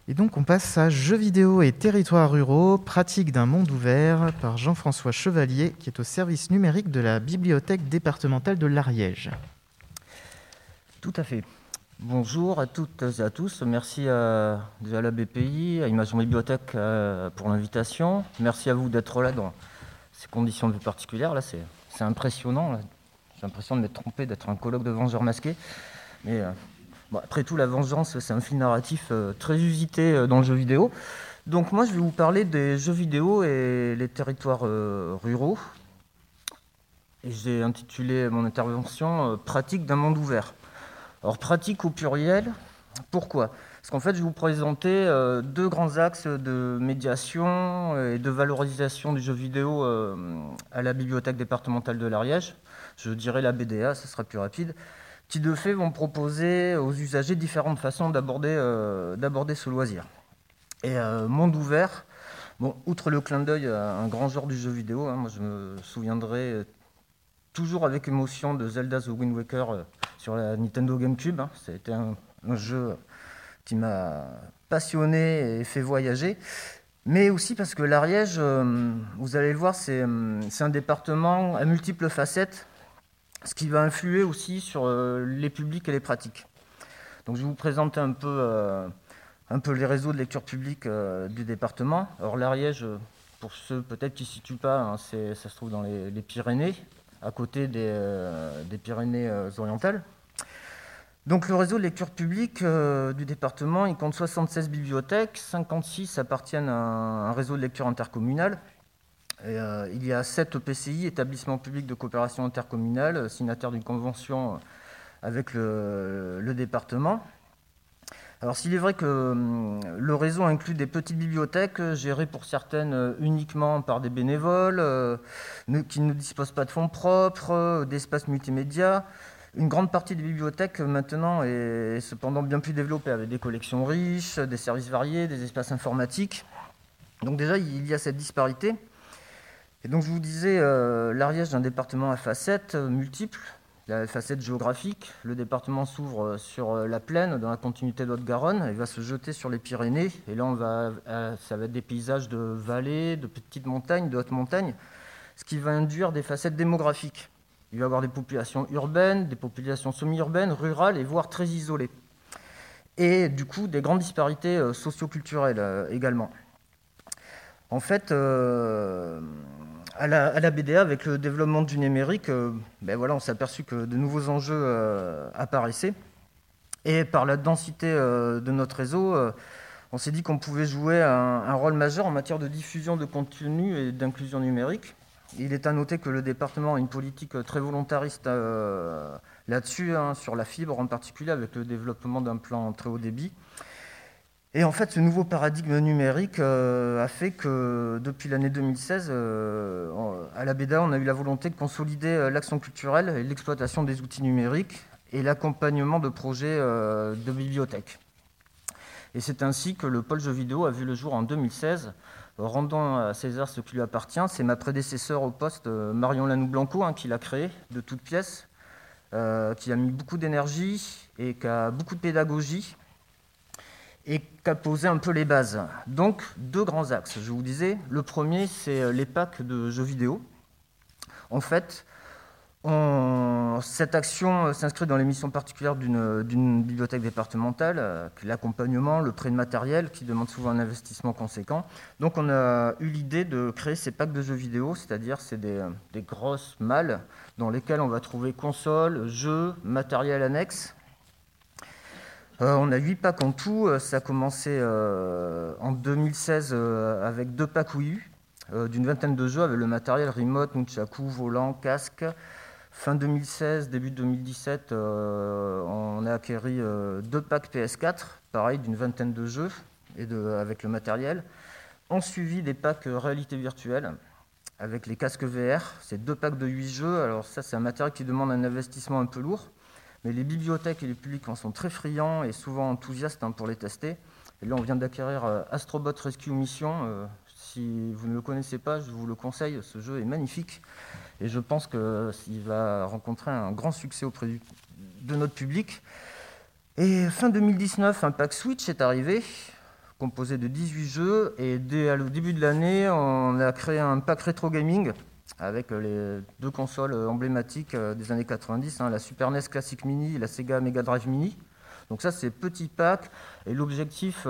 Et donc on passe à Jeux vidéo et territoires ruraux, pratique d'un monde ouvert par Jean-François Chevalier, qui est au service numérique de la bibliothèque départementale de l'Ariège. Tout à fait. Bonjour à toutes et à tous. Merci déjà à la BPI, à Imagination Bibliothèque pour l'invitation. Merci à vous d'être là dans ces conditions de vie particulières. Là, c'est impressionnant. Là. J'ai l'impression de m'être trompé, d'être un colloque de vengeurs masqués. Mais bon, après tout, la vengeance, c'est un fil narratif très usité dans le jeu vidéo. Donc moi, je vais vous parler des jeux vidéo et les territoires ruraux. Et j'ai intitulé mon intervention « Pratique d'un monde ouvert ». Alors, pratique au pluriel, pourquoi ? Parce qu'en fait, je vais vous présenter deux grands axes de médiation et de valorisation du jeu vidéo à la bibliothèque départementale de l'Ariège. Je dirais la BDA, ça sera plus rapide, qui de fait vont proposer aux usagers différentes façons d'aborder ce loisir. Et monde ouvert, bon, outre le clin d'œil à un grand genre du jeu vidéo, hein, moi je me souviendrai toujours avec émotion de Zelda The Wind Waker sur la Nintendo GameCube. Hein. Ça a été un jeu qui m'a passionné et fait voyager. Mais aussi parce que l'Ariège, vous allez le voir, c'est un département à multiples facettes, ce qui va influer aussi sur les publics et les pratiques. Donc je vais vous présenter un peu les réseaux de lecture publique du département. Alors l'Ariège, pour ceux peut-être qui ne se situent pas, hein, ça se trouve dans les Pyrénées, à côté des Pyrénées-Orientales. Donc le réseau de lecture publique du département, il compte 76 bibliothèques, 56 appartiennent à un réseau de lecture intercommunal. Et, il y a 7 EPCI, établissements publics de coopération intercommunale, signataires d'une convention avec le département. Alors s'il est vrai que le réseau inclut des petites bibliothèques gérées pour certaines uniquement par des bénévoles, qui ne disposent pas de fonds propres, d'espaces multimédia, une grande partie des bibliothèques maintenant est cependant bien plus développée, avec des collections riches, des services variés, des espaces informatiques. Donc déjà, il y a cette disparité. Et donc je vous disais, l'Ariège est un département à facettes multiples. La facette géographique, le département s'ouvre sur la plaine, dans la continuité de Haute-Garonne, il va se jeter sur les Pyrénées, et là ça va être des paysages de vallées, de petites montagnes, de hautes montagnes, ce qui va induire des facettes démographiques. Il va y avoir des populations urbaines, des populations semi-urbaines, rurales, et voire très isolées. Et du coup, des grandes disparités socio-culturelles également. En fait, à la BDA, avec le développement du numérique, on s'est aperçu que de nouveaux enjeux apparaissaient. Et par la densité de notre réseau, on s'est dit qu'on pouvait jouer un rôle majeur en matière de diffusion de contenu et d'inclusion numérique. Il est à noter que le département a une politique très volontariste là-dessus, hein, sur la fibre en particulier, avec le développement d'un plan très haut débit. Et en fait, ce nouveau paradigme numérique a fait que depuis l'année 2016, à la BDA, on a eu la volonté de consolider l'action culturelle et l'exploitation des outils numériques et l'accompagnement de projets de bibliothèques. Et c'est ainsi que le pôle jeux vidéo a vu le jour en 2016, rendant à César ce qui lui appartient. C'est ma prédécesseure au poste, Marion Lanoux-Blanco, hein, qui l'a créé de toutes pièces, qui a mis beaucoup d'énergie et qui a beaucoup de pédagogie, et qui a posé un peu les bases. Donc, deux grands axes, je vous disais. Le premier, c'est les packs de jeux vidéo. En fait, cette action s'inscrit dans les missions particulières d'une bibliothèque départementale, l'accompagnement, le prêt de matériel, qui demande souvent un investissement conséquent. Donc, on a eu l'idée de créer ces packs de jeux vidéo, c'est-à-dire c'est des grosses malles dans lesquelles on va trouver consoles, jeux, matériel annexe. On a 8 packs en tout. Ça a commencé en 2016 avec 2 packs Wii U d'une vingtaine de jeux avec le matériel remote, nunchaku, volant, casque. Fin 2016, début 2017, on a acquéri 2 packs PS4, pareil, d'une vingtaine de jeux avec le matériel. On suivi des packs réalité virtuelle avec les casques VR. C'est 2 packs de 8 jeux. Alors ça, c'est un matériel qui demande un investissement un peu lourd. Mais les bibliothèques et les publics en sont très friands et souvent enthousiastes pour les tester. Et là, on vient d'acquérir Astrobot Rescue Mission. Si vous ne le connaissez pas, je vous le conseille. Ce jeu est magnifique. Et je pense qu'il va rencontrer un grand succès auprès de notre public. Et fin 2019, un pack Switch est arrivé, composé de 18 jeux. Et au début de l'année, on a créé un pack rétro gaming avec les 2 consoles emblématiques des années 90, la Super NES Classic Mini et la Sega Mega Drive Mini. Donc ça, c'est petit pack. Et l'objectif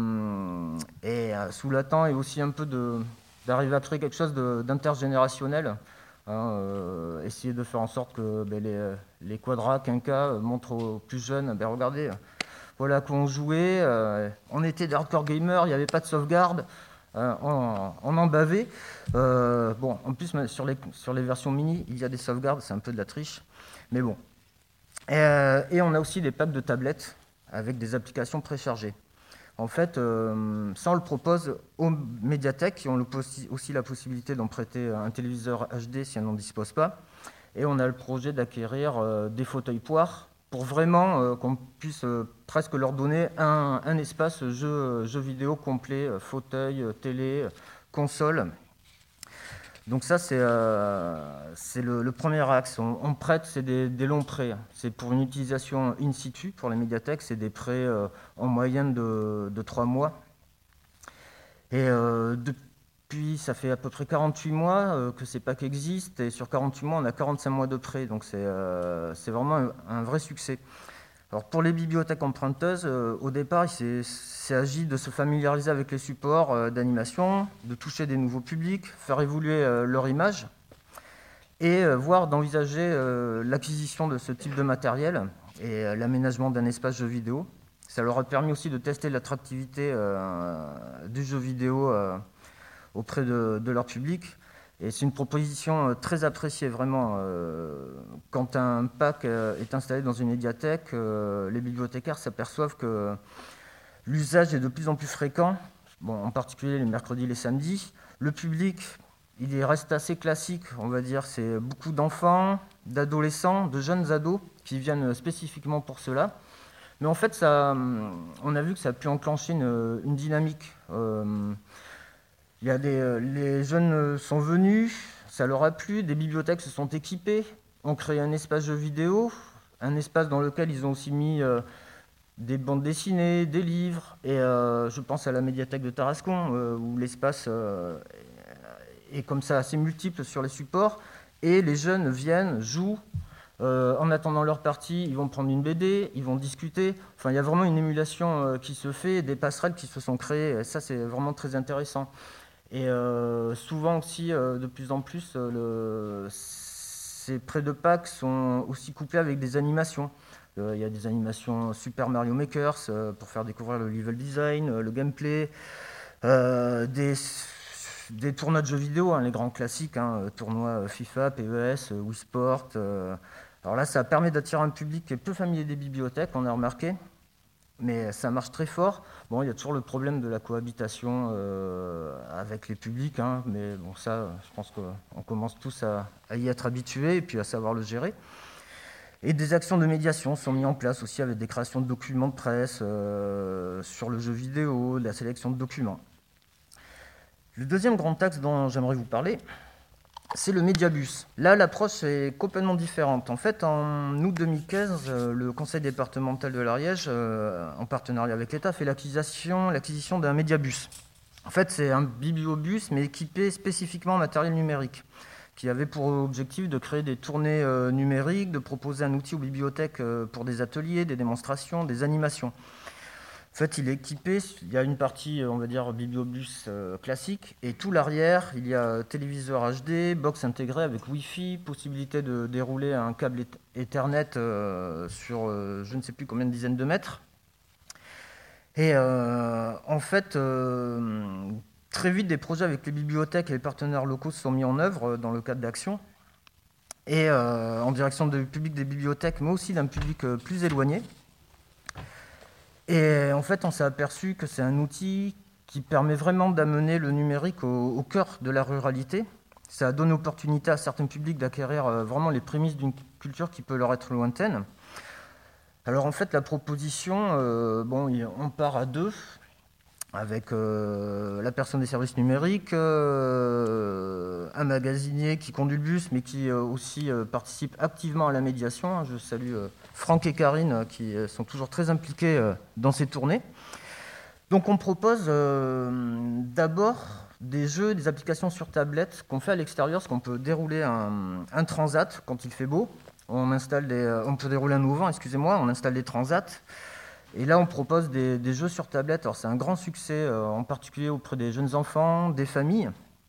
est sous-latent et aussi un peu d'arriver à créer quelque chose d'intergénérationnel. Essayer de faire en sorte que les quadras, quinquas montrent aux plus jeunes, regardez, voilà quoi on jouait, on était des hardcore gamers, il n'y avait pas de sauvegarde, on en bavait. En plus, sur les versions mini, il y a des sauvegardes, c'est un peu de la triche, mais bon. Et on a aussi des packs de tablettes avec des applications préchargées. En fait, ça on le propose aux médiathèques qui ont aussi la possibilité d'en prêter un téléviseur HD si elles n'en disposent pas. Et on a le projet d'acquérir des fauteuils poires pour vraiment qu'on puisse presque leur donner un espace jeu vidéo complet, fauteuil, télé, console. Donc ça, c'est le premier axe. On prête, c'est des longs prêts. C'est pour une utilisation in situ pour les médiathèques. C'est des prêts en moyenne de 3 mois. Et depuis, ça fait à peu près 48 mois que ces packs existent. Et sur 48 mois, on a 45 mois de prêts. Donc c'est vraiment un vrai succès. Alors pour les bibliothèques emprunteuses, au départ, il s'est agi de se familiariser avec les supports d'animation, de toucher des nouveaux publics, faire évoluer leur image et voire d'envisager l'acquisition de ce type de matériel et l'aménagement d'un espace jeu vidéo. Ça leur a permis aussi de tester l'attractivité du jeu vidéo auprès de leur public. Et c'est une proposition très appréciée, vraiment. Quand un pack est installé dans une médiathèque, les bibliothécaires s'aperçoivent que l'usage est de plus en plus fréquent, en particulier les mercredis et les samedis. Le public, il reste assez classique, on va dire. C'est beaucoup d'enfants, d'adolescents, de jeunes ados qui viennent spécifiquement pour cela. Mais en fait, on a vu que ça a pu enclencher une dynamique. Les jeunes sont venus, ça leur a plu, des bibliothèques se sont équipées, ont créé un espace jeu vidéo, un espace dans lequel ils ont aussi mis des bandes dessinées, des livres, et je pense à la médiathèque de Tarascon, où l'espace est comme ça assez multiple sur les supports, et les jeunes viennent, jouent, en attendant leur partie, ils vont prendre une BD, ils vont discuter, enfin il y a vraiment une émulation qui se fait, des passerelles qui se sont créées, et ça c'est vraiment très intéressant. Et souvent aussi, de plus en plus, ces prêts de Pâques sont aussi couplés avec des animations. Il y a des animations Super Mario Makers pour faire découvrir le level design, le gameplay, des tournois de jeux vidéo, les grands classiques, tournois FIFA, PES, Wii Sport. Alors là, ça permet d'attirer un public qui est peu familier des bibliothèques, on a remarqué. Mais ça marche très fort. Il y a toujours le problème de la cohabitation avec les publics, mais ça, je pense qu'on commence tous à y être habitués et puis à savoir le gérer. Et des actions de médiation sont mises en place aussi avec des créations de documents de presse sur le jeu vidéo, de la sélection de documents. Le deuxième grand axe dont j'aimerais vous parler, c'est le Mediabus. Là, l'approche est complètement différente. En fait, en août 2015, le conseil départemental de l'Ariège, en partenariat avec l'État, fait l'acquisition d'un Mediabus. En fait, c'est un bibliobus, mais équipé spécifiquement en matériel numérique, qui avait pour objectif de créer des tournées numériques, de proposer un outil aux bibliothèques pour des ateliers, des démonstrations, des animations. En fait, il est équipé, il y a une partie, on va dire, bibliobus classique, et tout l'arrière, il y a téléviseur HD, box intégrée avec Wi-Fi, possibilité de dérouler un câble Ethernet sur je ne sais plus combien de dizaines de mètres. Et en fait, très vite, des projets avec les bibliothèques et les partenaires locaux se sont mis en œuvre dans le cadre d'actions, et en direction du public des bibliothèques, mais aussi d'un public plus éloigné. Et en fait, on s'est aperçu que c'est un outil qui permet vraiment d'amener le numérique au cœur de la ruralité. Ça donne l'opportunité à certains publics d'acquérir vraiment les prémices d'une culture qui peut leur être lointaine. Alors en fait, la proposition, on part à deux, avec la personne des services numériques, un magasinier qui conduit le bus, mais qui aussi participe activement à la médiation. Je salue Franck et Karine, qui sont toujours très impliqués dans ces tournées. Donc on propose d'abord des jeux, des applications sur tablette qu'on fait à l'extérieur, parce qu'on peut dérouler un transat quand il fait beau. On peut dérouler un auvent, on installe des transats. Et là, on propose des jeux sur tablette. Alors c'est un grand succès, en particulier auprès des jeunes enfants, des familles.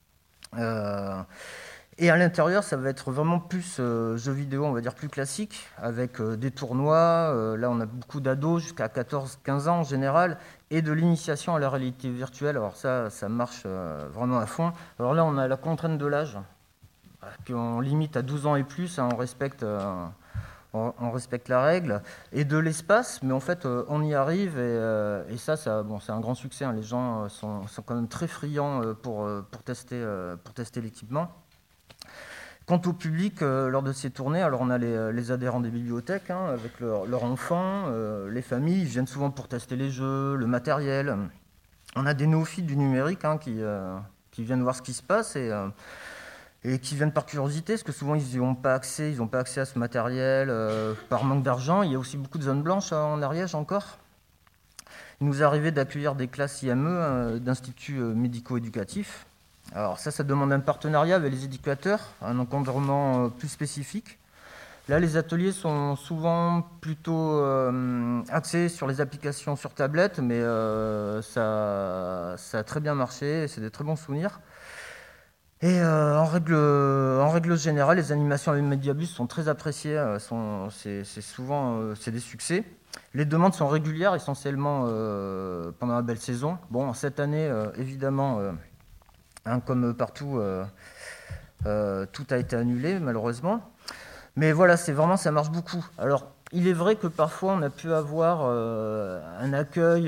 Et à l'intérieur, ça va être vraiment plus jeux vidéo, on va dire plus classique, avec des tournois. Là, on a beaucoup d'ados jusqu'à 14-15 ans en général, et de l'initiation à la réalité virtuelle. Alors ça marche vraiment à fond. Alors là, on a la contrainte de l'âge, qu'on limite à 12 ans et plus, hein, on respecte la règle, et de l'espace, mais en fait, on y arrive, et ça c'est un grand succès. Hein. Les gens sont quand même très friands pour tester l'équipement. Quant au public, lors de ces tournées, alors on a les adhérents des bibliothèques, hein, avec leurs enfants, les familles, ils viennent souvent pour tester les jeux, le matériel. On a des néophytes du numérique, hein, qui viennent voir ce qui se passe et qui viennent par curiosité, parce que souvent ils n'ont pas accès à ce matériel par manque d'argent. Il y a aussi beaucoup de zones blanches en Ariège encore. Il nous est arrivé d'accueillir des classes IME d'instituts médico-éducatifs. Alors ça demande un partenariat avec les éducateurs, un encadrement plus spécifique. Là, les ateliers sont souvent plutôt axés sur les applications sur tablette, mais ça a très bien marché, c'est des très bons souvenirs. Et en règle générale, les animations avec Mediabus sont très appréciées, c'est des succès. Les demandes sont régulières, essentiellement pendant la belle saison. Bon, cette année, évidemment, comme partout, tout a été annulé, malheureusement. Mais voilà, ça marche beaucoup. Alors, il est vrai que parfois, on a pu avoir un accueil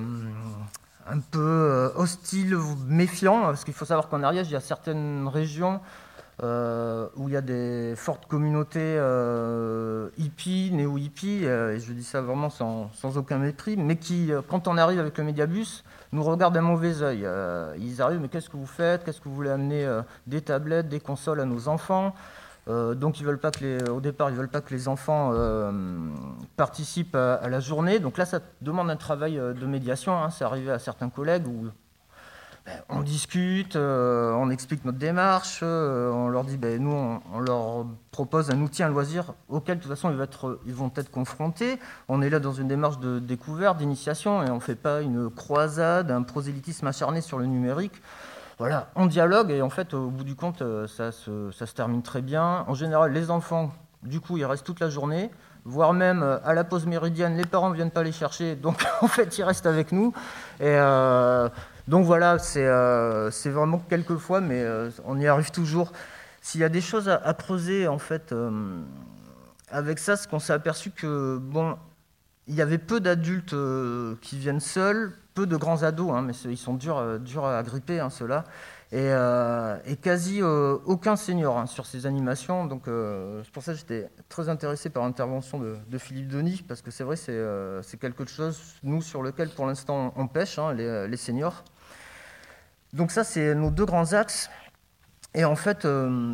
un peu hostile, méfiant, parce qu'il faut savoir qu'en Ariège, il y a certaines régions où il y a des fortes communautés hippies, néo-hippies, et je dis ça vraiment sans aucun mépris, mais qui, quand on arrive avec le Mediabus, nous regardent d'un mauvais œil. Ils arrivent, mais qu'est-ce que vous faites ? Qu'est-ce que vous voulez amener des tablettes, des consoles à nos enfants ? Donc au départ, ils ne veulent pas que les enfants participent à la journée. Donc là, ça demande un travail de médiation. Hein. C'est arrivé à certains collègues où on discute, on explique notre démarche, on leur dit, nous, on leur propose un outil, un loisir auquel, de toute façon, ils vont être confrontés. On est là dans une démarche de découverte, d'initiation, et on ne fait pas une croisade, un prosélytisme acharné sur le numérique. Voilà, on dialogue, et en fait, au bout du compte, ça se termine très bien. En général, les enfants, du coup, ils restent toute la journée, voire même à la pause méridienne, les parents ne viennent pas les chercher, donc en fait, ils restent avec nous. Et donc voilà, c'est vraiment quelques fois, mais on y arrive toujours. S'il y a des choses à creuser, en fait, avec ça, c'est qu'on s'est aperçu que, il y avait peu d'adultes qui viennent seuls, peu de grands ados, hein, mais ils sont durs à gripper, hein, ceux-là, et quasi aucun senior hein, sur ces animations. Donc c'est pour ça que j'étais très intéressé par l'intervention de Philippe Denis, parce que c'est vrai, c'est quelque chose, nous, sur lequel pour l'instant on pêche, hein, les seniors. Donc ça, c'est nos deux grands axes. Et en fait,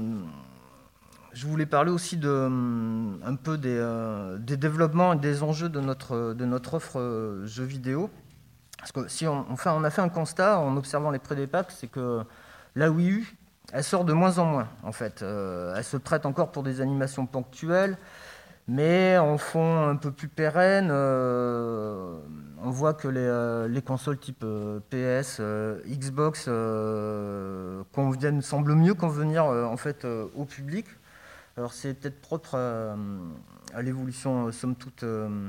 je voulais parler aussi un peu des développements et des enjeux de notre offre jeux vidéo. Parce que si on a fait un constat en observant les pré-dépacs, c'est que la Wii U, elle sort de moins en moins, en fait. Elle se prête encore pour des animations ponctuelles, mais en fond un peu plus pérenne. On voit que les consoles type PS, Xbox semblent mieux convenir en fait, au public. Alors c'est peut-être propre à l'évolution, somme toute,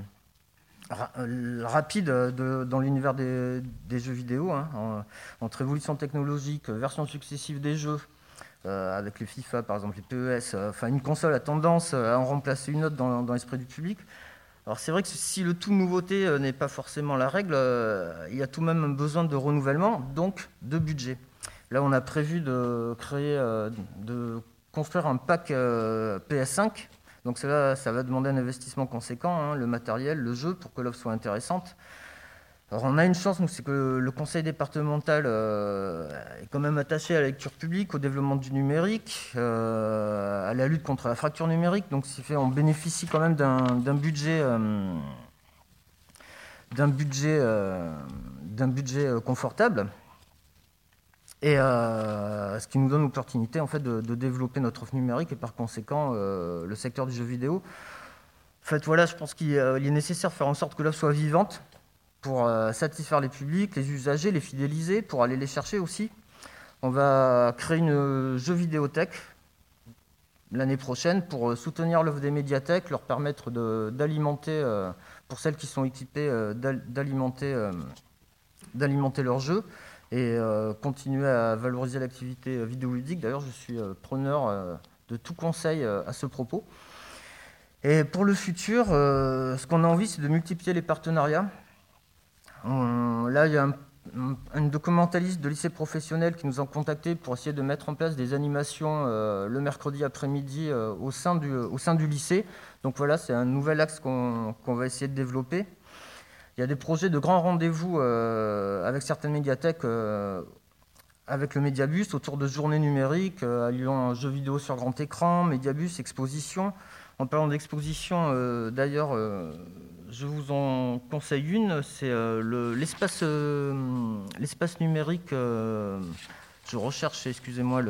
rapide dans l'univers des jeux vidéo, hein, entre évolution technologique, versions successives des jeux, avec les FIFA par exemple, les PES, une console a tendance à en remplacer une autre dans l'esprit du public. Alors c'est vrai que si le tout nouveauté n'est pas forcément la règle, il y a tout de même un besoin de renouvellement, donc de budget. Là on a prévu de construire un pack PS5. Donc ça va demander un investissement conséquent, hein, le matériel, le jeu, pour que l'offre soit intéressante. Alors on a une chance, nous, c'est que le conseil départemental est quand même attaché à la lecture publique, au développement du numérique, à la lutte contre la fracture numérique. Donc ce qui fait on bénéficie quand même d'un budget d'un budget confortable. Et ce qui nous donne l'opportunité en fait, de développer notre offre numérique et par conséquent le secteur du jeu vidéo. En fait, voilà, je pense qu'il est nécessaire de faire en sorte que l'offre soit vivante pour satisfaire les publics, les usagers, les fidéliser, pour aller les chercher aussi. On va créer une jeu vidéothèque l'année prochaine pour soutenir l'offre des médiathèques, leur permettre d'alimenter, pour celles qui sont équipées, d'alimenter leurs jeux et continuer à valoriser l'activité vidéoludique. D'ailleurs, je suis preneur de tout conseil à ce propos. Et pour le futur, ce qu'on a envie, c'est de multiplier les partenariats. Là, il y a un documentaliste de lycée professionnel qui nous a contactés pour essayer de mettre en place des animations le mercredi après-midi au sein du lycée. Donc voilà, c'est un nouvel axe qu'on va essayer de développer. Il y a des projets de grands rendez-vous avec certaines médiathèques, avec le Médiabus, autour de journées numériques, alliant jeux vidéo sur grand écran, Médiabus, exposition. En parlant d'exposition, d'ailleurs, je vous en conseille une, c'est l'espace numérique. Je recherche, excusez-moi,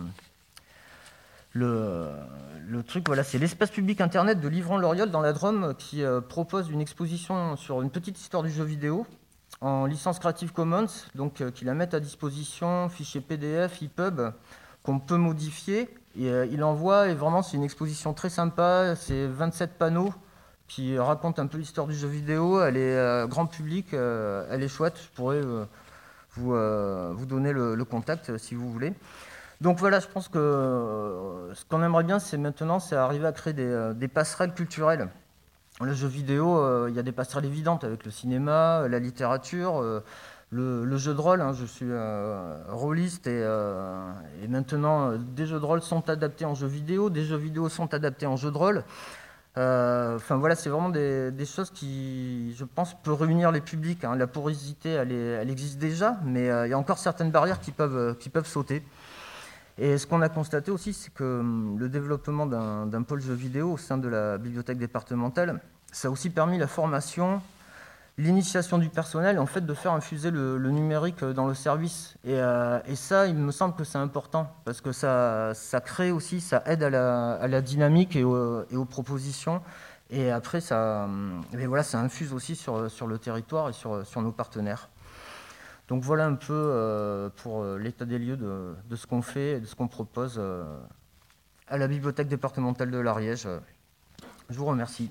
le truc. Voilà, c'est l'espace public internet de Livron-Loriol dans la Drôme qui propose une exposition sur une petite histoire du jeu vidéo en licence Creative Commons, donc qui la mettent à disposition, fichier PDF, EPUB, qu'on peut modifier. Et il envoie, et vraiment c'est une exposition très sympa, c'est 27 panneaux qui racontent un peu l'histoire du jeu vidéo, elle est grand public, elle est chouette, je pourrais vous donner le contact si vous voulez. Donc voilà, je pense que ce qu'on aimerait bien, c'est arriver à créer des passerelles culturelles. Le jeu vidéo, il y a des passerelles évidentes avec le cinéma, la littérature, le jeu de rôle, hein. Je suis rôliste et maintenant des jeux de rôle sont adaptés en jeux vidéo, des jeux vidéo sont adaptés en jeux de rôle. Enfin voilà, c'est vraiment des choses qui, je pense, peuvent réunir les publics, hein. La porosité, elle existe déjà, mais il y a encore certaines barrières qui peuvent sauter. Et ce qu'on a constaté aussi, c'est que le développement d'un pôle jeux vidéo au sein de la bibliothèque départementale, ça a aussi permis la formation, l'initiation du personnel, en fait, de faire infuser le numérique dans le service. Et ça, il me semble que c'est important, parce que ça crée aussi, ça aide à la dynamique et aux propositions. Et après, ça infuse aussi sur le territoire et sur nos partenaires. Donc voilà un peu pour l'état des lieux de ce qu'on fait et de ce qu'on propose à la bibliothèque départementale de l'Ariège. Je vous remercie.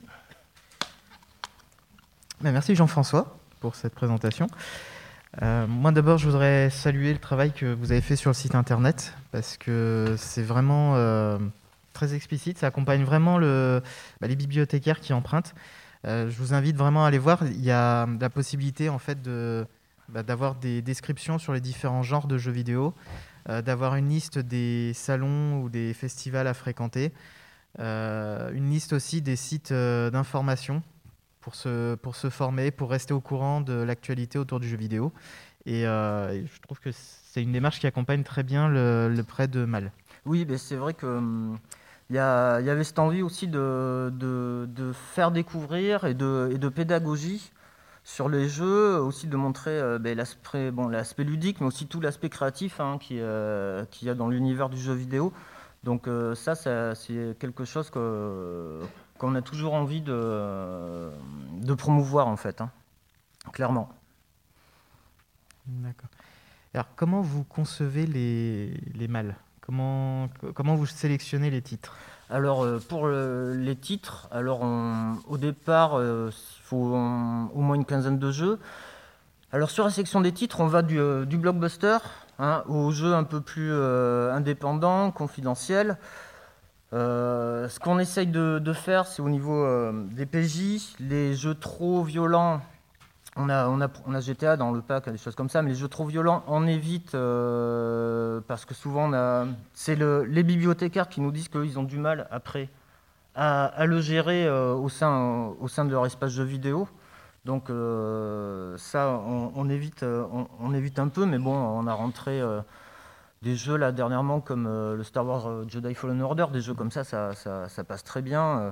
Merci Jean-François pour cette présentation. Moi d'abord, je voudrais saluer le travail que vous avez fait sur le site internet parce que c'est vraiment très explicite. Ça accompagne vraiment les bibliothécaires qui empruntent. Je vous invite vraiment à aller voir. Il y a la possibilité en fait d'avoir des descriptions sur les différents genres de jeux vidéo, d'avoir une liste des salons ou des festivals à fréquenter, une liste aussi des sites d'information pour se former, pour rester au courant de l'actualité autour du jeu vidéo. Et je trouve que c'est une démarche qui accompagne très bien le prêt de Malle. Oui, mais c'est vrai que il y avait cette envie aussi de faire découvrir et de pédagogie sur les jeux, aussi de montrer l'aspect ludique, mais aussi tout l'aspect créatif qu'il y a dans l'univers du jeu vidéo. Donc ça c'est quelque chose qu'on a toujours envie de promouvoir, en fait, hein, clairement. D'accord. Alors, comment vous concevez les malles ? Comment vous sélectionnez les titres ? Alors, pour les titres, au départ, il faut au moins une quinzaine de jeux. Alors, sur la section des titres, on va du blockbuster aux jeux un peu plus indépendants, confidentiels. Ce qu'on essaye de faire, c'est au niveau des PJ, les jeux trop violents. On a GTA dans le pack, des choses comme ça, mais les jeux trop violents, on évite parce que souvent c'est les bibliothécaires qui nous disent qu'ils ont du mal après à le gérer au sein de leur espace jeux vidéo. Donc ça, on évite un peu, mais bon, on a rentré des jeux là dernièrement comme le Star Wars Jedi Fallen Order, des jeux comme ça passe très bien.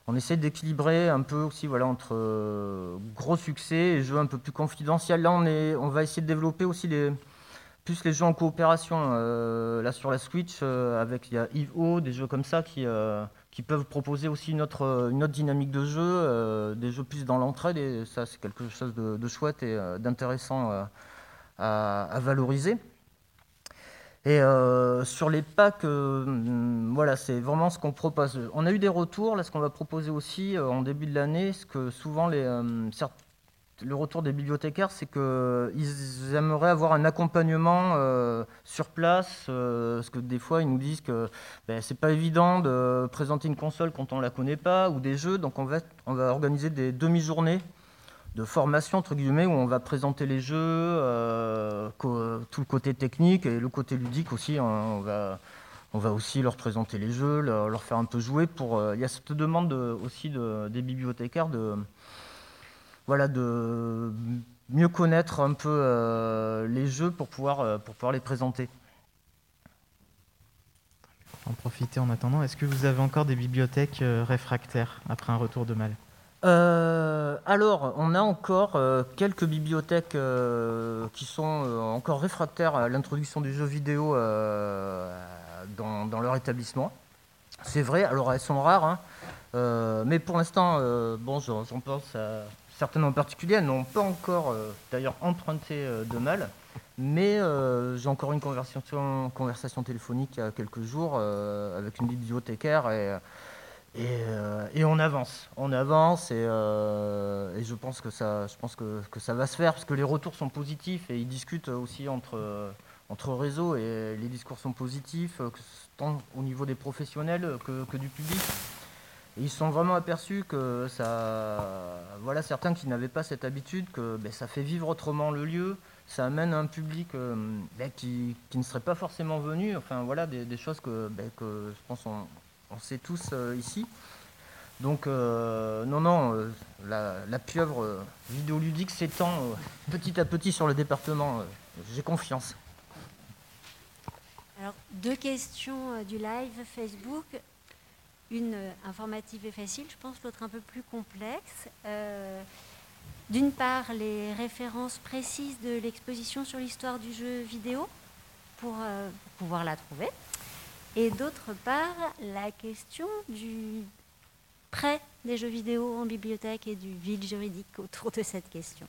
On essaie d'équilibrer un peu aussi entre gros succès et jeux un peu plus confidentiels. Là, on va essayer de développer aussi plus les jeux en coopération. Là, sur la Switch, il y a Evo, des jeux comme ça qui peuvent proposer aussi une autre dynamique de jeu, des jeux plus dans l'entraide. Et ça, c'est quelque chose de chouette et d'intéressant à valoriser. Et sur les packs, voilà, c'est vraiment ce qu'on propose. On a eu des retours. Là, ce qu'on va proposer aussi en début de l'année, ce que souvent le retour des bibliothécaires, c'est qu'ils aimeraient avoir un accompagnement sur place, parce que des fois, ils nous disent que c'est pas évident de présenter une console quand on la connaît pas, ou des jeux. Donc, on va organiser des demi-journées de formation, entre guillemets, où on va présenter les jeux, tout le côté technique et le côté ludique aussi. On va aussi leur présenter les jeux, leur faire un peu jouer. Il y a cette demande aussi des bibliothécaires de mieux connaître un peu les jeux pour pouvoir les présenter. En profiter en attendant. Est-ce que vous avez encore des bibliothèques réfractaires après un retour de mail ? Alors, on a encore quelques bibliothèques qui sont encore réfractaires à l'introduction du jeu vidéo dans leur établissement. C'est vrai, alors elles sont rares, hein, mais pour l'instant, j'en pense à certaines en particulier, elles n'ont pas encore d'ailleurs emprunté de mal, mais j'ai encore une conversation téléphonique il y a quelques jours avec une bibliothécaire et on avance et je pense que ça va se faire parce que les retours sont positifs et ils discutent aussi entre réseaux et les discours sont positifs tant au niveau des professionnels que du public. Et ils sont vraiment aperçus que certains qui n'avaient pas cette habitude, que ça fait vivre autrement le lieu, ça amène un public qui ne serait pas forcément venu. Enfin voilà des choses que je pense on sait tous ici. Donc la pieuvre vidéoludique s'étend petit à petit sur le département. J'ai confiance. Alors, 2 questions du live Facebook. Une informative et facile, je pense, l'autre un peu plus complexe. D'une part, les références précises de l'exposition sur l'histoire du jeu vidéo pour pouvoir la trouver. Et d'autre part, la question du prêt des jeux vidéo en bibliothèque et du vide juridique autour de cette question.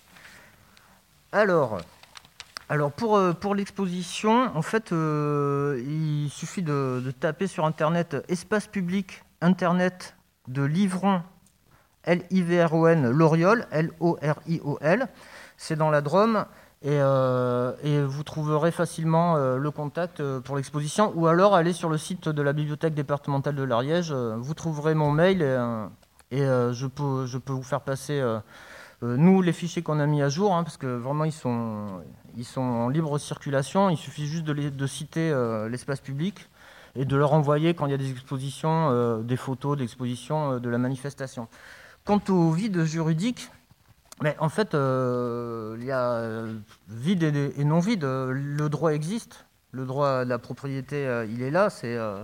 Alors pour l'exposition, en fait, il suffit de taper sur Internet espace public Internet de Livron, Livron, Loriol, Loriol. C'est dans la Drôme. Et vous trouverez facilement le contact pour l'exposition, ou alors allez sur le site de la bibliothèque départementale de l'Ariège, vous trouverez mon mail et je peux vous faire passer nous les fichiers qu'on a mis à jour, parce que vraiment ils sont en libre circulation. Il suffit juste de citer l'espace public et de leur envoyer quand il y a des expositions, des photos d'expositions de la manifestation. Quant au vide juridique, mais en fait, il y a vide et non vide. Le droit existe. Le droit de la propriété, il est là.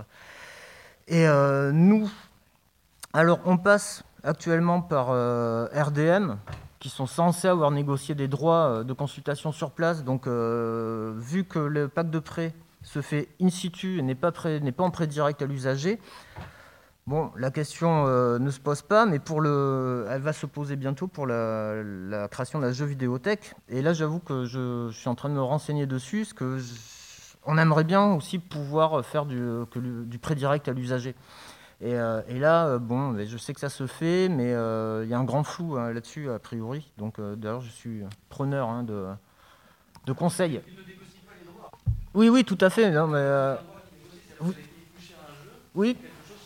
Nous, alors on passe actuellement par RDM, qui sont censés avoir négocié des droits de consultation sur place. Donc, vu que le pacte de prêt se fait in situ et n'est pas en prêt direct à l'usager, bon, la question ne se pose pas, mais elle va se poser bientôt pour la création de la jeu vidéothèque. Et là, j'avoue que je suis en train de me renseigner dessus, parce que on aimerait bien aussi pouvoir faire du prêt direct à l'usager. Et là, je sais que ça se fait, mais il y a un grand flou là-dessus, a priori. Donc, d'ailleurs, je suis preneur de conseils. Il ne négocie pas les droits. Oui, tout à fait. Non, mais, oui.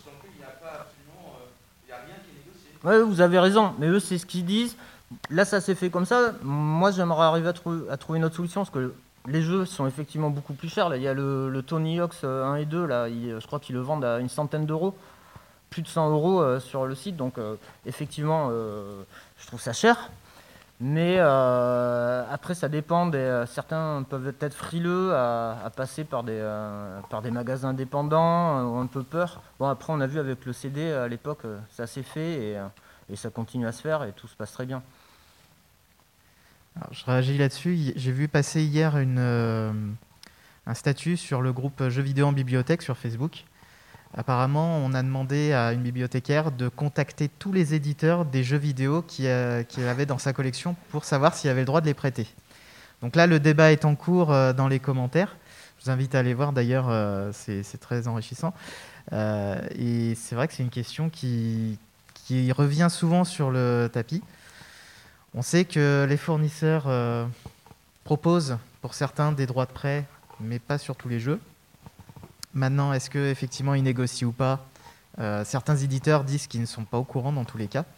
Ouais, vous avez raison, mais eux, c'est ce qu'ils disent. Là, ça s'est fait comme ça. Moi, j'aimerais arriver à trouver une autre solution, parce que les jeux sont effectivement beaucoup plus chers. Là, il y a le Tony Hawk's 1 et 2, là, je crois qu'ils le vendent à une centaine d'euros, plus de 100 € sur le site. Donc, effectivement, je trouve ça cher. Mais après, ça dépend. Certains peuvent être frileux à passer par des magasins indépendants, ont un peu peur. Bon, après, on a vu avec le CD, à l'époque, ça s'est fait et ça continue à se faire et tout se passe très bien. Alors, je réagis là-dessus. J'ai vu passer hier un statut sur le groupe Jeux vidéo en bibliothèque sur Facebook. Apparemment, on a demandé à une bibliothécaire de contacter tous les éditeurs des jeux vidéo qu'il avait dans sa collection pour savoir s'il avait le droit de les prêter. Donc là, le débat est en cours dans les commentaires. Je vous invite à aller voir d'ailleurs, c'est très enrichissant. Et c'est vrai que c'est une question qui revient souvent sur le tapis. On sait que les fournisseurs proposent pour certains des droits de prêt, mais pas sur tous les jeux. Maintenant, est-ce qu'effectivement ils négocient ou pas ? Certains éditeurs disent qu'ils ne sont pas au courant dans tous les cas.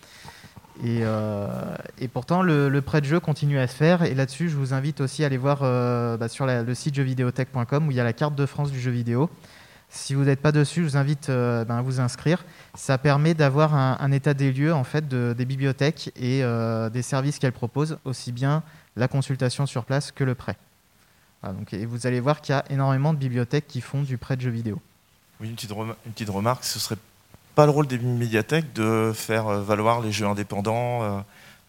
Et pourtant, le prêt de jeu continue à se faire. Et là-dessus, je vous invite aussi à aller voir sur le site jeuxvideothèque.com où il y a la carte de France du jeu vidéo. Si vous n'êtes pas dessus, je vous invite à vous inscrire. Ça permet d'avoir un état des lieux en fait, des bibliothèques et des services qu'elles proposent, aussi bien la consultation sur place que le prêt. Voilà, et vous allez voir qu'il y a énormément de bibliothèques qui font du prêt de jeux vidéo. Oui, une petite remarque, ce serait pas le rôle des médiathèques de faire valoir les jeux indépendants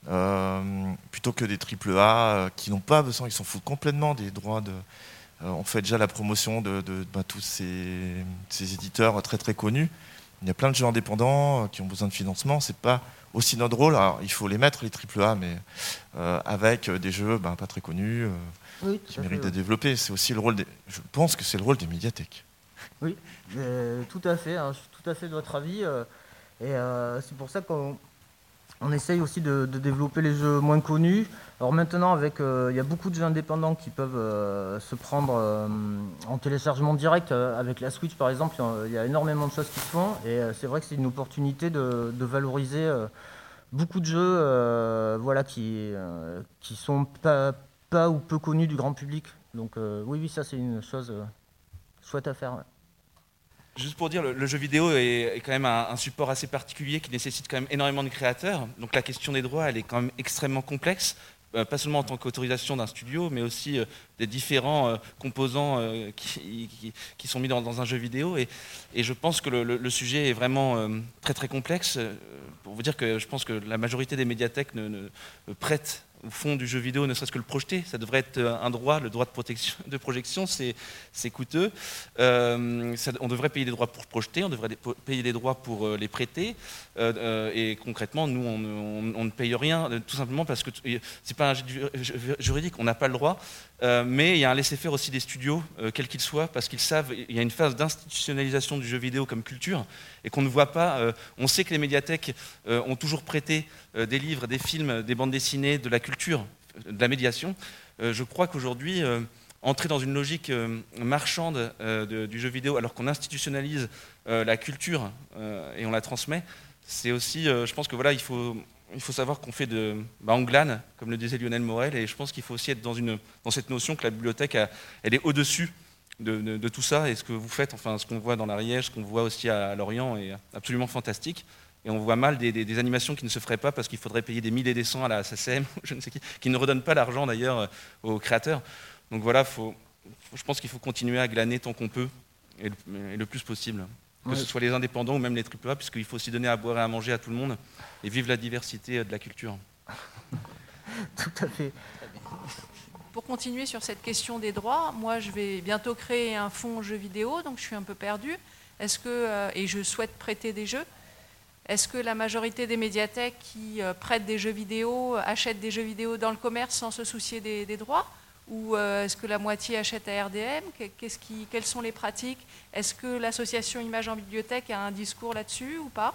plutôt que des AAA qui n'ont pas besoin, ils s'en foutent complètement des droits de... on fait déjà la promotion de tous ces éditeurs très très connus. Il y a plein de jeux indépendants qui ont besoin de financement, c'est pas aussi notre rôle. Alors, il faut les mettre, les AAA, mais avec des jeux pas très connus qui méritent d'être développés. C'est aussi le rôle je pense que c'est le rôle des médiathèques. Oui, tout à fait. Je suis tout à fait de votre avis. Et c'est pour ça qu'on essaye aussi de développer les jeux moins connus. Alors maintenant, il y a beaucoup de jeux indépendants qui peuvent se prendre en téléchargement direct. Avec la Switch, par exemple, il y a énormément de choses qui se font. Et c'est vrai que c'est une opportunité de valoriser beaucoup de jeux qui sont pas ou peu connus du grand public. Donc oui, ça c'est une chose chouette à faire. Ouais. Juste pour dire, le jeu vidéo est quand même un support assez particulier qui nécessite quand même énormément de créateurs. Donc la question des droits, elle est quand même extrêmement complexe, pas seulement en tant qu'autorisation d'un studio, mais aussi des différents composants qui sont mis dans un jeu vidéo. Et je pense que le sujet est vraiment très très complexe. Pour vous dire que je pense que la majorité des médiathèques ne prêtent au fond du jeu vidéo, ne serait-ce que le projeter. Ça devrait être un droit, le droit de projection, c'est coûteux. On devrait payer des droits pour projeter, on devrait payer des droits pour les prêter. Et concrètement, nous, on ne paye rien, tout simplement parce que c'est pas un juridique, on n'a pas le droit. Mais il y a un laisser-faire aussi des studios, quels qu'ils soient, parce qu'ils savent qu'il y a une phase d'institutionnalisation du jeu vidéo comme culture, et qu'on ne voit pas. On sait que les médiathèques ont toujours prêté des livres, des films, des bandes dessinées, de la culture, de la médiation. Je crois qu'aujourd'hui, entrer dans une logique marchande du jeu vidéo, alors qu'on institutionnalise la culture et on la transmet, c'est aussi, je pense que voilà, il faut savoir qu'on fait on glane, comme le disait Lionel Morel, et je pense qu'il faut aussi être dans cette notion que la bibliothèque, elle est au-dessus de tout ça, et ce que vous faites, enfin ce qu'on voit dans l'Ariège, ce qu'on voit aussi à Lorient, est absolument fantastique. Et on voit mal des animations qui ne se feraient pas parce qu'il faudrait payer des 1000 et des 100 à la SACEM, je ne sais qui ne redonnent pas l'argent d'ailleurs aux créateurs. Donc voilà, je pense qu'il faut continuer à glaner tant qu'on peut, et le plus possible. Que ce soit les indépendants ou même les AAA, puisqu'il faut aussi donner à boire et à manger à tout le monde, et vivre la diversité de la culture. Tout à fait. Pour continuer sur cette question des droits, moi je vais bientôt créer un fonds jeux vidéo, donc je suis un peu perdue. Et je souhaite prêter des jeux. Est-ce que la majorité des médiathèques qui prêtent des jeux vidéo achètent des jeux vidéo dans le commerce sans se soucier des droits ? Ou est-ce que la moitié achète à RDM ? Quelles sont les pratiques ? Est-ce que l'association Images en bibliothèque a un discours là-dessus ou pas ?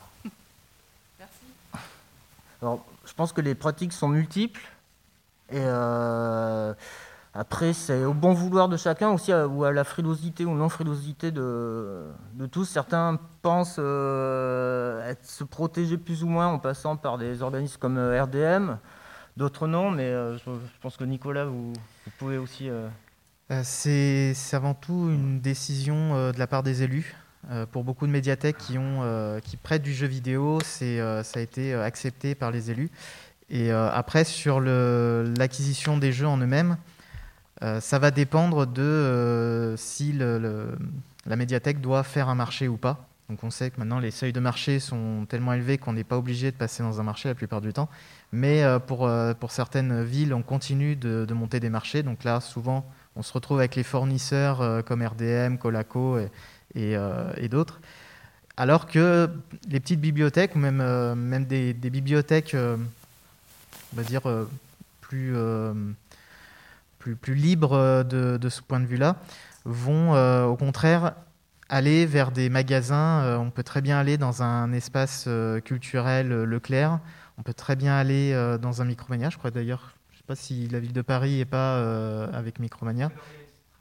Merci. Alors, je pense que les pratiques sont multiples. Et après, c'est au bon vouloir de chacun, aussi ou à la frilosité ou non-frilosité de tous. Certains pensent se protéger plus ou moins en passant par des organismes comme RDM. D'autres non, mais je pense que Nicolas, vous pouvez aussi... C'est avant tout une décision de la part des élus. Pour beaucoup de médiathèques qui prêtent du jeu vidéo, ça a été accepté par les élus. Et après, sur l'acquisition des jeux en eux-mêmes, ça va dépendre de si la médiathèque doit faire un marché ou pas. Donc on sait que maintenant les seuils de marché sont tellement élevés qu'on n'est pas obligé de passer dans un marché la plupart du temps. Mais pour certaines villes, on continue de monter des marchés. Donc là, souvent, on se retrouve avec les fournisseurs comme RDM, Colaco et d'autres. Alors que les petites bibliothèques, ou même des bibliothèques, on va dire, plus libres de ce point de vue-là, vont au contraire aller vers des magasins. On peut très bien aller dans un espace culturel Leclerc. On peut très bien aller dans un Micromania. Je crois d'ailleurs, je ne sais pas si la ville de Paris n'est pas avec Micromania. Comment ?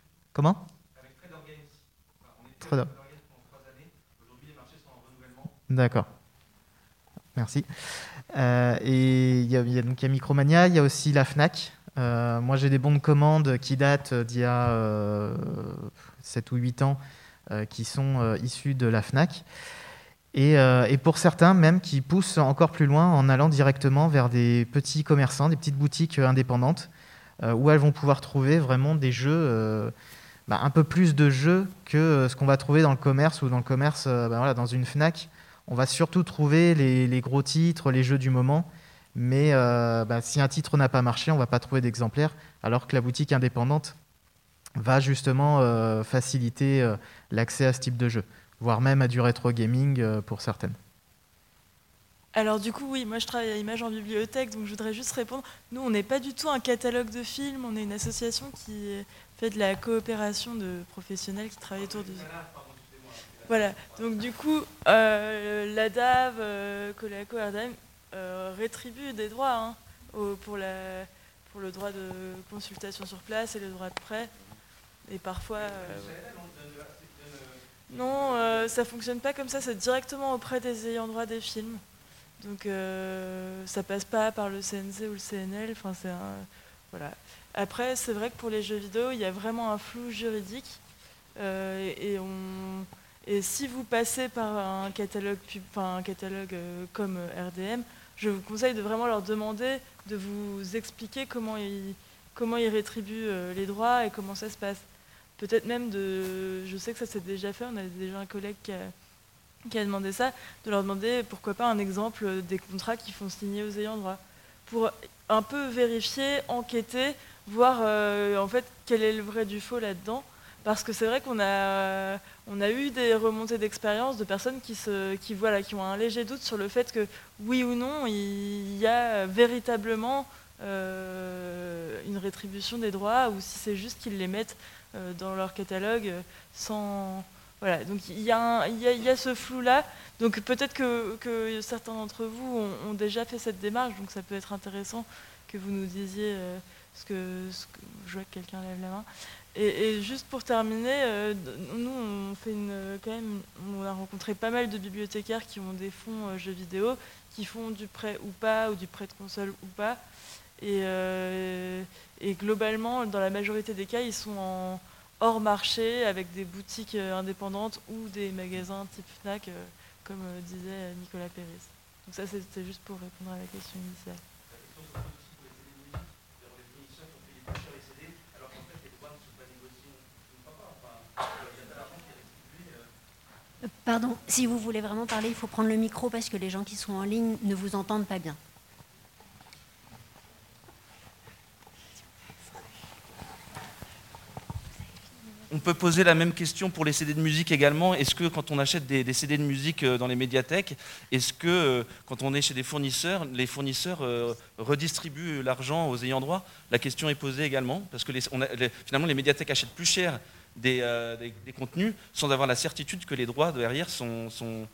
Avec Trader Games. On est Trader Games pendant 3 années. Aujourd'hui, les marchés sont en renouvellement. D'accord. Merci. Et il y a Micromania, il y a aussi la Fnac. Moi, j'ai des bons de commande qui datent d'il y a 7 ou 8 ans qui sont issus de la Fnac. Et pour certains, même, qui poussent encore plus loin en allant directement vers des petits commerçants, des petites boutiques indépendantes, où elles vont pouvoir trouver vraiment des jeux, un peu plus de jeux que ce qu'on va trouver dans le commerce, ou dans le commerce, voilà, dans une Fnac. On va surtout trouver les gros titres, les jeux du moment. Mais si un titre n'a pas marché, on ne va pas trouver d'exemplaires, alors que la boutique indépendante va justement faciliter l'accès à ce type de jeu, voire même à du rétro gaming pour certaines. Alors du coup, oui, moi je travaille à Images en bibliothèque, donc je voudrais juste répondre. Nous, on n'est pas du tout un catalogue de films, on est une association qui fait de la coopération de professionnels qui travaillent autour du... Voilà, donc du coup, la DAV, Colaco, RDM rétribue des droits pour le droit de consultation sur place et le droit de prêt. Et parfois... Non, ça ne fonctionne pas comme ça, c'est directement auprès des ayants droit des films. Donc ça passe pas par le CNC ou le CNL. Enfin, voilà. Après, c'est vrai que pour les jeux vidéo, il y a vraiment un flou juridique. Et si vous passez par un catalogue comme RDM, je vous conseille de vraiment leur demander de vous expliquer comment ils rétribuent les droits et comment ça se passe. Peut-être même je sais que ça s'est déjà fait, on a déjà un collègue qui a demandé ça, de leur demander pourquoi pas un exemple des contrats qu'ils font signer aux ayants droit, pour un peu vérifier, enquêter, voir en fait quel est le vrai du faux là-dedans. Parce que c'est vrai qu'on a eu des remontées d'expérience de personnes qui ont un léger doute sur le fait que oui ou non, il y a véritablement une rétribution des droits, ou si c'est juste qu'ils les mettent dans leur catalogue sans... Voilà, donc il y a ce flou-là. Donc peut-être que certains d'entre vous ont déjà fait cette démarche, donc ça peut être intéressant que vous nous disiez ce que je vois que quelqu'un lève la main. Et juste pour terminer, nous on a rencontré pas mal de bibliothécaires qui ont des fonds jeux vidéo, qui font du prêt ou pas, ou du prêt de console ou pas. Et globalement, dans la majorité des cas, ils sont en hors marché avec des boutiques indépendantes ou des magasins type Fnac, comme disait Nicolas Péris. Donc ça, c'était juste pour répondre à la question initiale. Pardon, si vous voulez vraiment parler, il faut prendre le micro parce que les gens qui sont en ligne ne vous entendent pas bien. On peut poser la même question pour les CD de musique également. Est-ce que quand on achète des CD de musique dans les médiathèques, est-ce que quand on est chez des fournisseurs, les fournisseurs redistribuent l'argent aux ayants droit? La question est posée également, parce que finalement les médiathèques achètent plus cher des contenus sans avoir la certitude que les droits derrière sont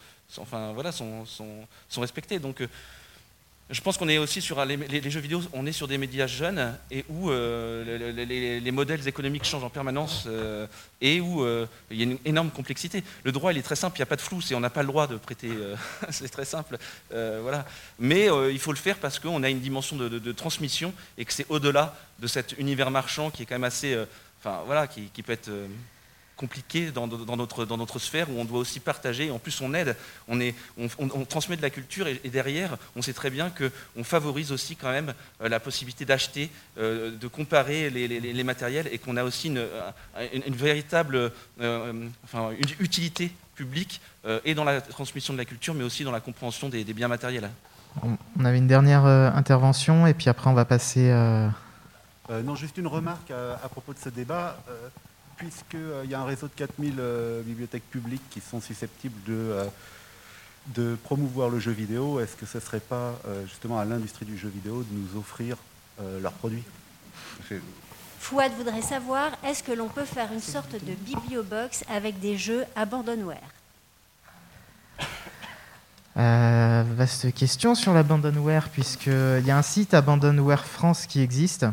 respectés. Donc je pense qu'on est aussi sur les jeux vidéo, on est sur des médias jeunes et où les modèles économiques changent en permanence et où il y a une énorme complexité. Le droit, il est très simple, il n'y a pas de flou, on n'a pas le droit de prêter, c'est très simple. Voilà. Mais il faut le faire parce qu'on a une dimension de transmission et que c'est au-delà de cet univers marchand qui est quand même assez... qui peut être compliqué dans notre sphère où on doit aussi partager. En plus, on aide, on transmet de la culture et derrière, on sait très bien qu'on favorise aussi quand même la possibilité d'acheter, de comparer les matériels et qu'on a aussi une véritable une utilité publique et dans la transmission de la culture, mais aussi dans la compréhension des biens matériels. On avait une dernière intervention et puis après on va passer... Non, juste une remarque à propos de ce débat. Puisqu'il y a un réseau de 4000 bibliothèques publiques qui sont susceptibles de promouvoir le jeu vidéo, est-ce que ce ne serait pas justement à l'industrie du jeu vidéo de nous offrir leurs produits ? Fouad voudrait savoir, est-ce que l'on peut faire une sorte de bibliobox avec des jeux abandonware ? Vaste question sur l'abandonware, puisqu'il y a un site Abandonware France qui existe,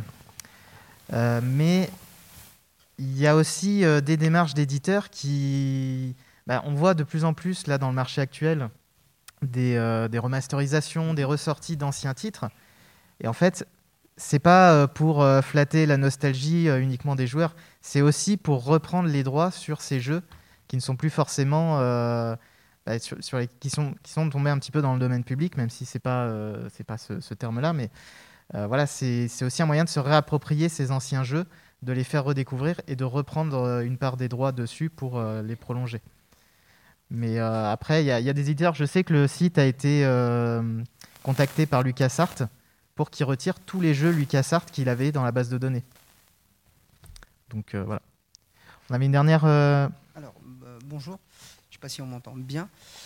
mais il y a aussi des démarches d'éditeurs qui... on voit de plus en plus là dans le marché actuel des remasterisations, des ressorties d'anciens titres. Et en fait, c'est pas pour flatter la nostalgie uniquement des joueurs, c'est aussi pour reprendre les droits sur ces jeux qui ne sont plus forcément... qui sont tombés un petit peu dans le domaine public, même si c'est pas ce terme-là. Mais voilà, c'est aussi un moyen de se réapproprier ces anciens jeux, de les faire redécouvrir et de reprendre une part des droits dessus pour les prolonger. Mais après, il y a des éditeurs. Je sais que le site a été contacté par LucasArts pour qu'il retire tous les jeux LucasArts qu'il avait dans la base de données. Donc voilà. On avait une dernière... Alors, bonjour. Je ne sais pas si on m'entend bien.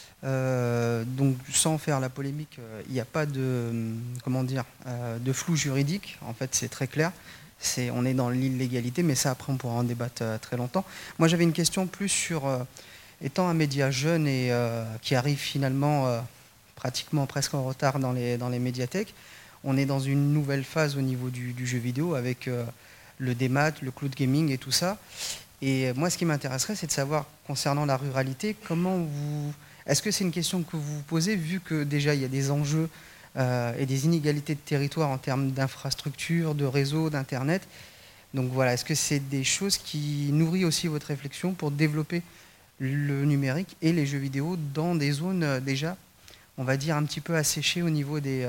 Donc, sans faire la polémique, il n'y a pas de flou juridique. En fait, c'est très clair. On est dans l'illégalité, mais ça, après, on pourra en débattre très longtemps. Moi, j'avais une question plus sur, étant un média jeune et qui arrive finalement pratiquement presque en retard dans les médiathèques, on est dans une nouvelle phase au niveau du jeu vidéo avec le démat, le cloud gaming et tout ça. Et moi, ce qui m'intéresserait, c'est de savoir, concernant la ruralité, est-ce que c'est une question que vous vous posez, vu que déjà, il y a des enjeux et des inégalités de territoire en termes d'infrastructures, de réseaux, d'Internet. Donc voilà, est-ce que c'est des choses qui nourrissent aussi votre réflexion pour développer le numérique et les jeux vidéo dans des zones déjà, on va dire, un petit peu asséchées au niveau de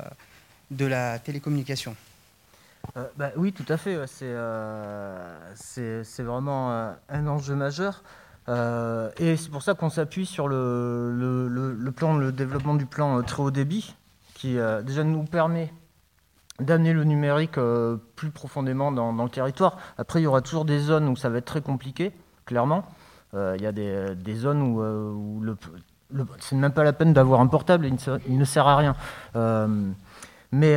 la télécommunication ? Oui, tout à fait. C'est vraiment un enjeu majeur. Et c'est pour ça qu'on s'appuie sur le développement du plan très haut débit, qui déjà nous permet d'amener le numérique plus profondément dans le territoire. Après, il y aura toujours des zones où ça va être très compliqué, clairement. Il y a des zones où c'est même pas la peine d'avoir un portable, il ne sert à rien. Mais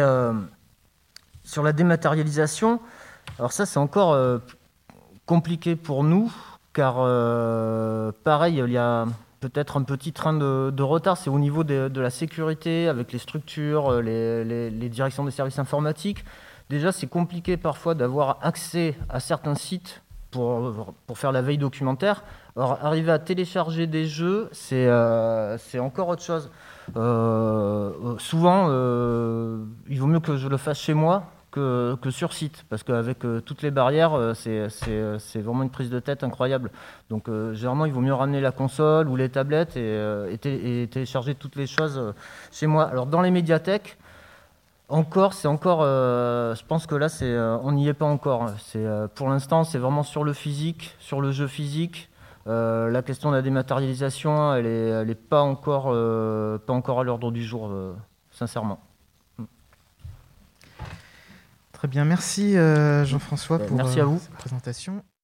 sur la dématérialisation, alors ça c'est encore compliqué pour nous, car pareil, il y a peut-être un petit train de retard, c'est au niveau de la sécurité, avec les structures, les directions des services informatiques. Déjà, c'est compliqué parfois d'avoir accès à certains sites pour faire la veille documentaire. Alors, arriver à télécharger des jeux, c'est encore autre chose. Souvent, il vaut mieux que je le fasse chez moi que sur site, parce qu'avec toutes les barrières, c'est vraiment une prise de tête incroyable. Donc généralement, il vaut mieux ramener la console ou les tablettes et télécharger toutes les choses chez moi. Alors dans les médiathèques, je pense que là, on n'y est pas encore. Pour l'instant, c'est vraiment sur le physique, sur le jeu physique. La question de la dématérialisation, elle est pas encore à l'ordre du jour, sincèrement. Très bien, merci Jean-François pour merci à vous. cette présentation.